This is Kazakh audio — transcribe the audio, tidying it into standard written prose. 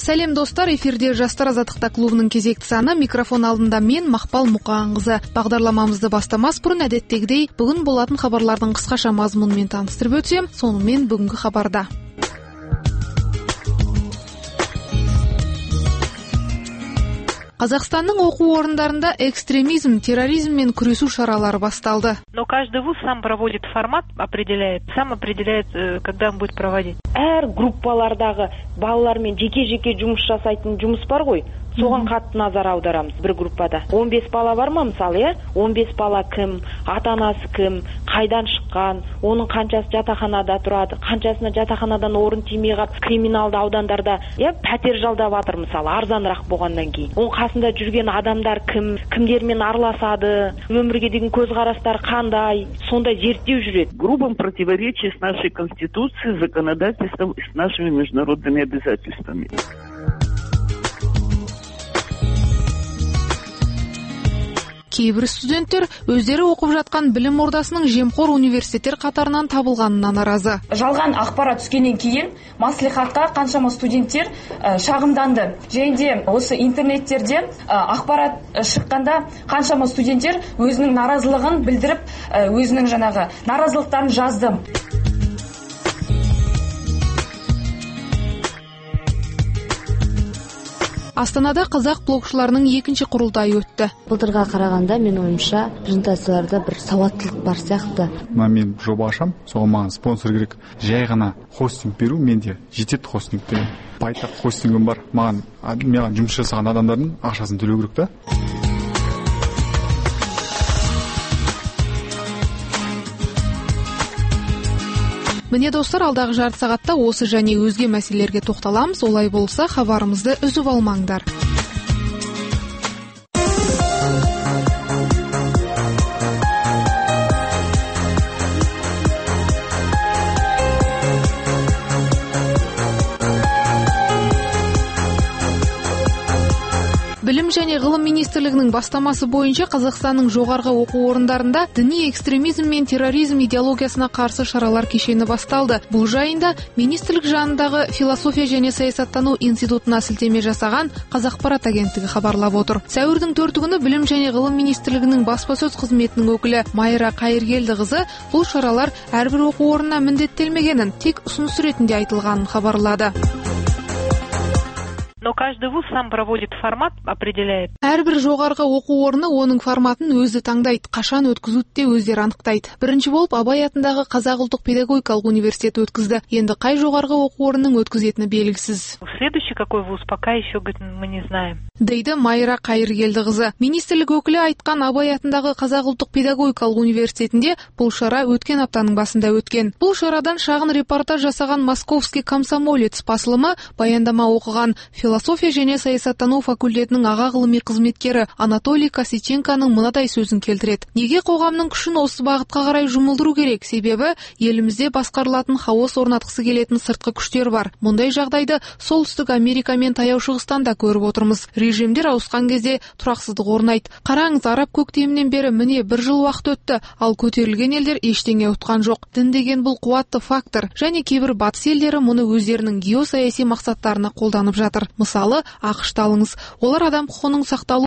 Сәлем достар, эфирде Жастар азаттықта клубының кезекті саны. Микрофон алдында мен, Мақпал Мұқанқызы. Бағдарламамызды бастамас бұрын әдеттегідей бүгін болатын хабарлардың қысқаша мазмұнымен таныстырып өтсем, сонымен бүгінгі хабарда. Қазақстанның оқу орындарында экстремизм, терроризммен күресу шаралары басталды. Но каждый вуз сам проводит формат, сам определяет, когда он будет проводить. Әр группалардағы балалармен жеке-жеке жұмыс жасайтын жұмыс бар ғой. Соған қатты назар аударамыз бір группада. 15 бала бар ма мысалы, 15 бала кім, ата-анасы кім, қайдан шыққан, оның қаншасы жатақханада тұрады, қаншасына жатақханадан орын тимей қалып, криминалды аудандарда пәтер жалдап жатыр мысалы, арзанырақ болғаннан кейін. Оның қасында жүрген адамдар кім, кімдермен араласады, өмірге деген көзқарастар қандай, сондай зерттеу жүреді. Грубом противоречии с нашей конституцией, законодательством и с нашими международными обязательствами. Кейбір студенттер өздері оқып жатқан білім ордасының жемқор университеттер қатарынан табылғанына наразы. Жалған ақпарат түскеннен кейін маслихатқа қаншама студенттер шағымданды. Және де осы интернеттерде ақпарат шыққанда қаншама студенттер өзінің наразылығын білдіріп, өзінің наразылықтарын жазды. Астанада қазақ блогшыларының екінші құрылтайы өтті. Былтырға қарағанда мен ойымша презентацияларда бір сауаттылық бар сияқты. Мен жоба ашам, соған маған спонсор керек. Жай ғана хостинг беру менде жетеді хостингте. Байтақ хостингім бар. Маған жұмыс жасаған адамдардың ақшасын төлеу керек та. Міне достар, алдағы жарты сағатта осы және өзге мәселелерге тоқталамыз. Олай болса, хабарымызды үзіп алмаңдар. Білім және ғылым министрлігінің бастамасы бойынша Қазақстанның жоғарғы оқу орындарында діни экстремизм мен терроризм идеологиясына қарсы шаралар кешені басталды. Бұл жайында министрлік жанындағы философия және саясаттану институтына сілтеме жасаған Қазақпарат агенттігі хабарлап отыр. Сәуірдің 4 күні Білім және ғылым министрлігінің баспасөз қызметінің өкілі Майра Қайыргелдіқызы бұл шаралар әрбір оқу орнына міндеттелмегенін, тек ұсыныс ретінде айтылғанын хабарлады. Но каждый вуз сам проводит формат, определяет. Әрбір жоғарғы оқу орны оның форматын өзі таңдайды, қашан өткізуді де өздері анықтайды. Бірінші болып Абай атындағы Қазақ ұлттық педагогикалық университеті өткізді. Енді қай жоғарғы оқу орнының өткізетіні белгісіз. Следующий какой вуз пока еще мы не знаем. Дейді Майра Қайыргелдіқызы. Министрлік өкілі айтқан Абай атындағы Қазақ ұлттық педагогикалық университетінде бұл шара өткен аптаның басында өткен. Бұл шарадан шағын репортаж жасаған Московский комсомолец басылымы баяндама оқыған философия және саясаттану факультетінің аға ғылыми қызметкері Анатолий Косиченконың мынадай сөзін келтіреді. Неге қоғамның күшін осы бағытқа қарай жұмылдыру керек? Себебі елімізде басқарылатын хаос орнатқысы келетін сыртқы күштер бар. Мұндай жағдайды Солтүстік Америка мен Таяу Шығыстан да көріп отырмыз. Режимдер ауысқан кезде тұрақсыздық орнайды. Қараңыз, араб көктемінен бері міне 1 жыл уақыт өтті, ал көтерілген елдер ештеңе ұтқан жоқ. Дін деген бұл қуатты фактор, және кейбір батыс елдері мұны өздерінің геосаяси мақсаттарына қолданып жатыр. Мысалы, ақш-ты алыңыз. Олар адам құқығының сақталу